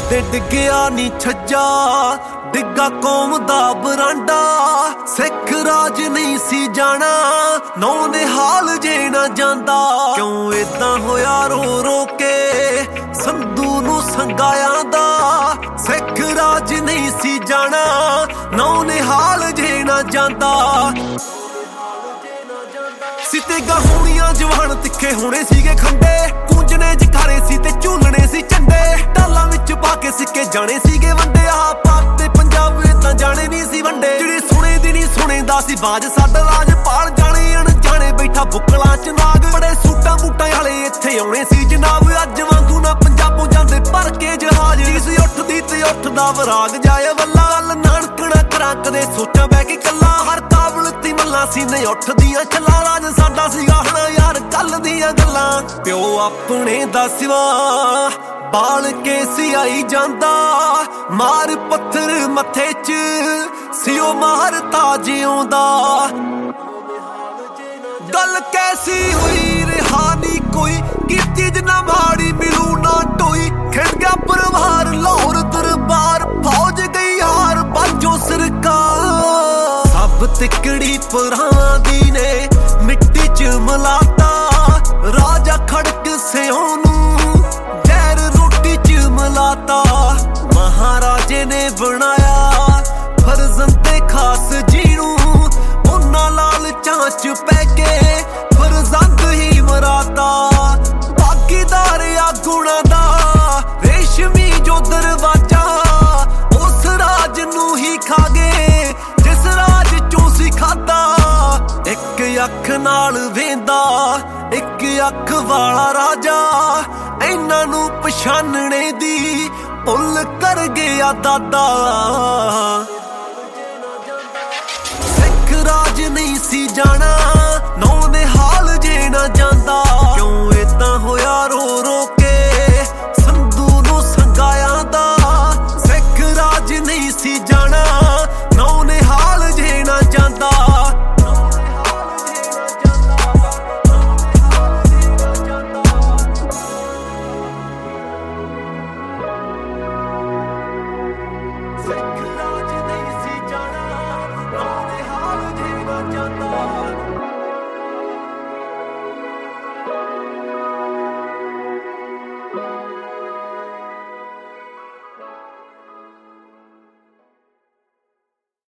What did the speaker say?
ਤੇ ਡਿੱਗਿਆ ਨੀ ਛੱਜਾ, ਡਿੱਗਾ ਕੌਮ ਦਾ ਬਰਾਂਡਾ। ਸਿੱਖ ਰਾਜ ਨਹੀਂ ਸੀ ਜਾਣਾ, ਨੌ ਨਿਹਾਲ ਜੇ ਨਾ ਜਾਂਦਾ। ਕਿਉਂ ਏਦਾਂ ਹੋਇਆ ਰੋ ਰੋ ਕੇ ਸੰਧੂ ਨੂੰ ਸੰਗਾਇਆ ਦਾ। ਸਿੱਖ ਰਾਜ ਨਹੀਂ ਸੀ ਜਾਣਾ, ਨੌ ਨਿਹਾਲ ਜੇ ਨਾ ਜਾਂਦਾ। ਸਿੱਤੇ ਗਾਹੂਣੀਆਂ ਜਵਾਨ ਤਿੱਖੇ ਹੋਣੇ ਸੀਗੇ ਖੰਡੇ, ਕੂੰਜਣੇ ਜਕਾਰੇ ਸੀ ਤੇ ਝੂਲਣੇ ਸੀ ਝੰਡੇ। ਟਾਲਾਂ ਵਿੱਚ ਪਾ ਕੇ ਸਿੱਕੇ ਜਾਣੇ ਸੀਗੇ ਵੰਡੇ। ਆਹ ਪਾਕ ਤੇ ਪੰਜਾਬ ਏਦਾਂ ਜਾਣੇ ਨਹੀਂ ਸੀ ਵੰਡੇ। ਜਿਹੜੇ ਸੁਣੇ ਦੀ ਨਹੀਂ ਸੁਣੇਦਾ ਸੀ ਬਾਜ, ਸਾਡਾ ਰਾਜ ਪਾਲ ਜਾਣੇ ਅਣਜਾਣੇ ਬੈਠਾ ਬੁੱਕਲਾਂ ਚ ਨਾਗ। ਬੜੇ ਸੂਟਾਂ ਬੂਟਾਂ ਵਾਲੇ ਇੱਥੇ ਆਉਣੇ ਸੀ ਜਨਾਬ। ਅੱਜ ਵਾਂਗੂ ਨਾ ਪੰਜਾਬੋਂ ਜਾਂਦੇ ਭਰ ਕੇ ਜਹਾਜ਼। ਚੀਜ਼ ਉੱਠਦੀ ਤੇ ਉੱਠਦਾ ਵਰਾਗ ਜਾਏ ਵੱਲਾ। ਗੱਲ ਨਾਨਕਣਾ ਕਰਾਂ ਕਦੇ ਸੋਚਾਂ ਬਹਿ ਕੇ ਕੱਲਾ। ਹਰ ਕਾਬਲ ਤੀ ਮੱਲਾਂ ਸੀ ਨਹੀਂ ਉੱਠਦੀਆਂ ਛੱਲਾਂ। ਰਾਜ ਸਾਡਾ ਸੀਗਾ ਹਣਾ ਯਾਰ ਕੱਲ ਦੀਆਂ ਗੱਲਾਂ। ਪਿਓ ਆਪਣੇ ਦਾ ਸਿਵਾ ਬਾਲ ਕੇ ਸਿਆਈ ਜਾਂਦਾ। ਮਾਰ ਪੱਥਰ ਮੱਥੇ ਚ ਸਿਓ ਮਾਰਤਾ ਜਿਉਂਦਾ। ਗੱਲ ਕੈਸੀ ਹੋਈ ਰਿਹਾ ਨੀ ਕੋਈ, ਕੀ ਚੀਜ਼ ਨਾ ਮਾੜੀ ਮਿਲੂ ਨਾ ਟੋਈ। ਖਿੜ ਗਿਆ ਪਰਿਵਾਰ ਲਾਹੌਰ ਦਰਬਾਰ, ਫੌਜ ਗਈ ਹਾਰ ਬਾਝੋਂ ਸਰਕਾਰ। ਸਭ ਤਿਕੜੀ ਪੁਰਾਂ ਦੀ ਨੇ ਮਿੱਟੀ ਚ ਮਲਾਤਾ। ਰਾਜਾ ਖੜਕ ਸਿਉਂ ਨੂੰ ਜ਼ਹਿਰ ਰੋਟੀ ਚ ਮਲਾਤਾ। ਮਹਾਰਾਜੇ ਨੇ ਬਣਾਇਆ ਫਰਜ਼ੰਦੇ ਖਾਸ ਜਿਹਨੂੰ, ਉਹਨਾਂ ਲਾਲਚਾਂ ਚ ਪੈ ਕੇ ਫਰਜ਼ੰਦ ਹੀ ਮਰਾਤਾ। ਭਾਗੀਦਾਰ ਆ ਗੁਣਾਂ ਦਾ ਰੇਸ਼ਮੀ ਜੋ ਦਰਵਾਜ਼ਾ, ਉਸ ਰਾਜ ਨੂੰ ਹੀ ਖਾ ਗਏ ਜਿਸ ਰਾਜ ਚੋਂ ਸੀ ਖਾਦਾ। ਇੱਕ ਅੱਖ ਨਾਲ ਵੇਂਦਾ ਇੱਕ ਅੱਖ ਵਾਲਾ ਰਾਜਾ, ਇਹਨਾਂ ਨੂੰ ਪਛਾਣਨੇ ਦੀ ਭੁੱਲ ਕਰ ਗਿਆ ਦਾਦਾ। ਸਿੱਖ ਰਾਜ ਨਹੀਂ ਸੀ ਜਾਣਾ,